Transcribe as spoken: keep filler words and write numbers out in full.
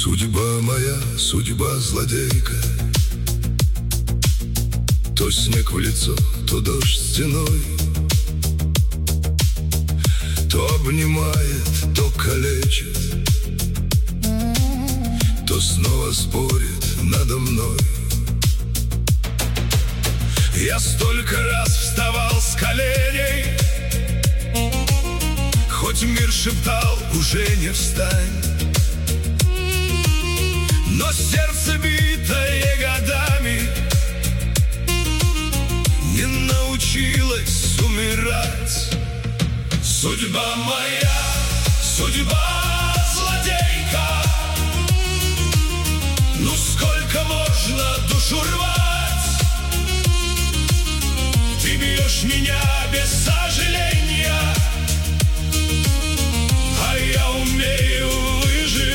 Судьба моя, судьба злодейка. То снег в лицо, то дождь стеной, то обнимает, то калечит, то снова спорит надо мной. Я столько раз вставал с коленей, хоть мир шептал: уже не встань. Но сердце, битое годами, не научилось умирать. Судьба моя